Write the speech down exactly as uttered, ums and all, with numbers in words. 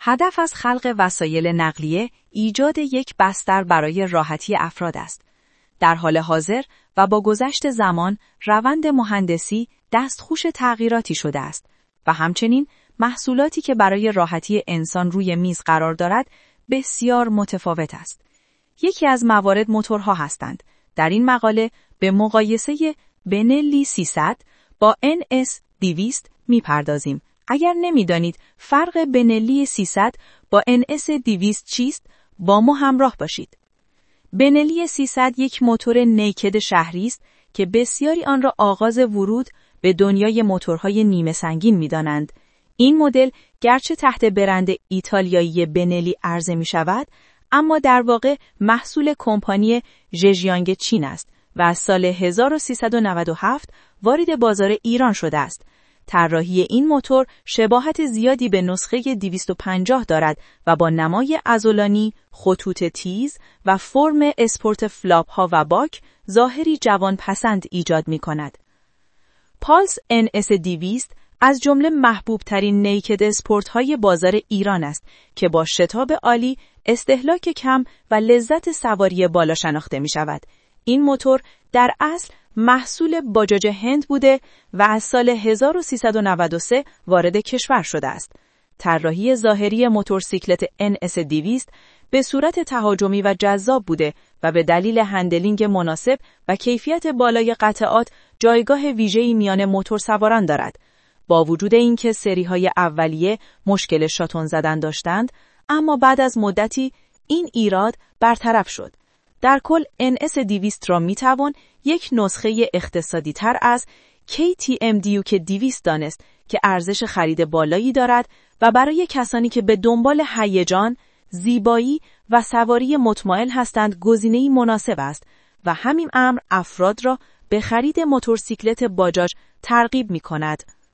هدف از خلق وسایل نقلیه ایجاد یک بستر برای راحتی افراد است. در حال حاضر و با گذشت زمان روند مهندسی دستخوش تغییراتی شده است و همچنین محصولاتی که برای راحتی انسان روی میز قرار دارد بسیار متفاوت است. یکی از موارد موتورها هستند. در این مقاله به مقایسه بنلی سیصد با ان اس دویست میپردازیم. اگر نمیدانید فرق بنلی سیصد با ان اس دویست چیست، با ما همراه باشید. بنلی سیصد یک موتور نیکد شهری است که بسیاری آن را آغاز ورود به دنیای موتورهای نیمه سنگین می‌دانند. این مدل گرچه تحت برند ایتالیایی بنلی عرضه می‌شود، اما در واقع محصول کمپانی ژژیانگ چین است و از سال هزار و سیصد و نود و هفت وارد بازار ایران شده است. طراحی این موتور شباهت زیادی به نسخه دویست و پنجاه دارد و با نمای عضلانی، خطوط تیز و فرم اسپورت فلاپ ها و باک ظاهری جوان پسند ایجاد می کند. پالس ان اس دویست از جمله محبوب ترین نیکد اسپورت های بازار ایران است که با شتاب عالی، استهلاک کم و لذت سواری بالا شناخته می شود. این موتور در اصل محصول باجاج هند بوده و از سال هزار و سیصد و نود و سه وارد کشور شده است. طراحی ظاهری موتورسیکلت ان اس دویست به صورت تهاجمی و جذاب بوده و به دلیل هندلینگ مناسب و کیفیت بالای قطعات جایگاه ویژه‌ای میان موتورسواران دارد. با وجود اینکه سری‌های اولیه مشکل شاتون زدن داشتند، اما بعد از مدتی این ایراد برطرف شد. در کل ان اس دویست را میتوان یک نسخه اقتصادی تر از کی تی ام دیوک دویست دانست که ارزش خرید بالایی دارد و برای کسانی که به دنبال هیجان، زیبایی و سواری مطمئن هستند گزینه‌ای مناسب است و همین امر افراد را به خرید موتورسیکلت باجاج ترغیب می‌کند.